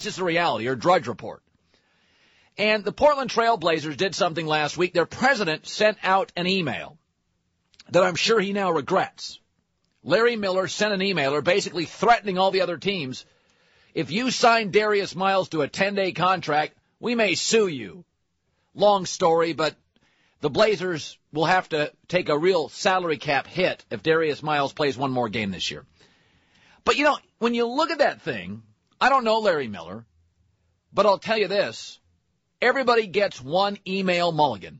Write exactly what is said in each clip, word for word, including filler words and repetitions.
just the reality, or Drudge Report. And the Portland Trail Blazers did something last week. Their president sent out an email that I'm sure he now regrets. Larry Miller sent an emailer basically threatening all the other teams, if you sign Darius Miles to a ten-day contract, we may sue you. Long story, but the Blazers will have to take a real salary cap hit if Darius Miles plays one more game this year. But, you know, when you look at that thing, I don't know Larry Miller, but I'll tell you this. Everybody gets one email mulligan.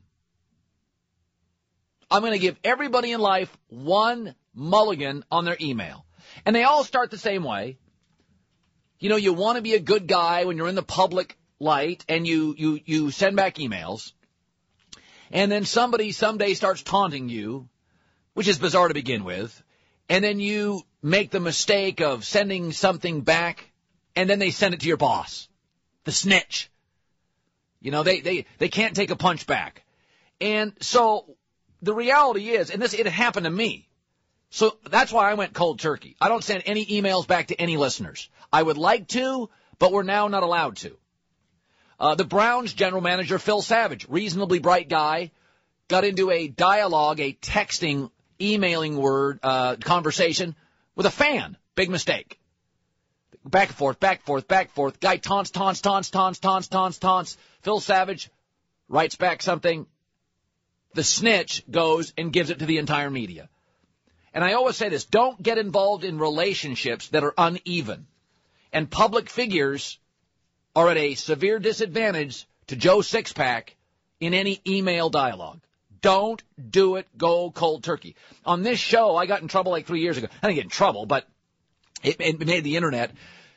I'm going to give everybody in life one mulligan on their email. And they all start the same way. You know, you want to be a good guy when you're in the public light and you, you, you send back emails. And then somebody someday starts taunting you, which is bizarre to begin with. And then you make the mistake of sending something back, and then they send it to your boss, the snitch. You know, they, they, they can't take a punch back. And so the reality is, and this, it happened to me. So that's why I went cold turkey. I don't send any emails back to any listeners. I would like to, but we're now not allowed to. Uh, the Browns general manager, Phil Savage, reasonably bright guy, got into a dialogue, a texting, emailing word, uh, conversation with a fan. Big mistake. Back and forth, back and forth, back and forth. Guy taunts, taunts, taunts, taunts, taunts, taunts, taunts. Phil Savage writes back something. The snitch goes and gives it to the entire media. And I always say this, don't get involved in relationships that are uneven. And public figures are at a severe disadvantage to Joe Sixpack in any email dialogue. Don't do it. Go cold turkey. On this show, I got in trouble like three years ago. I didn't get in trouble, but it, it made the internet.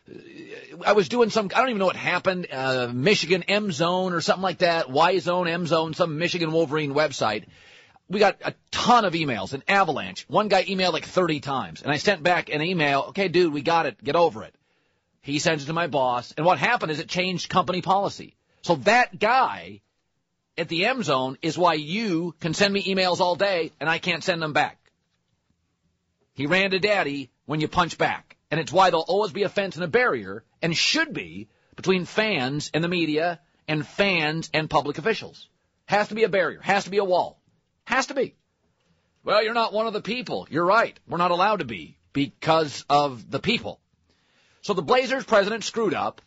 I was doing some, I don't even know what happened, uh, Michigan M Zone or something like that, Y Zone, M Zone, some Michigan Wolverine website. We got a ton of emails, an avalanche. One guy emailed like thirty times, and I sent back an email, okay, dude, we got it, get over it. He sends it to my boss, and what happened is it changed company policy. So that guy at the M Zone is why you can send me emails all day, and I can't send them back. He ran to daddy when you punch back. And it's why there'll always be a fence and a barrier, and should be, between fans and the media and fans and public officials. Has to be a barrier. Has to be a wall. Has to be. Well, you're not one of the people. You're right. We're not allowed to be because of the people. So the Blazers president screwed up.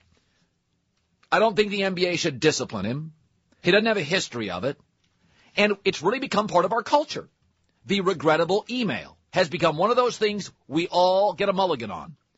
I don't think the N B A should discipline him. He doesn't have a history of it. And it's really become part of our culture. The regrettable email has become one of those things we all get a mulligan on.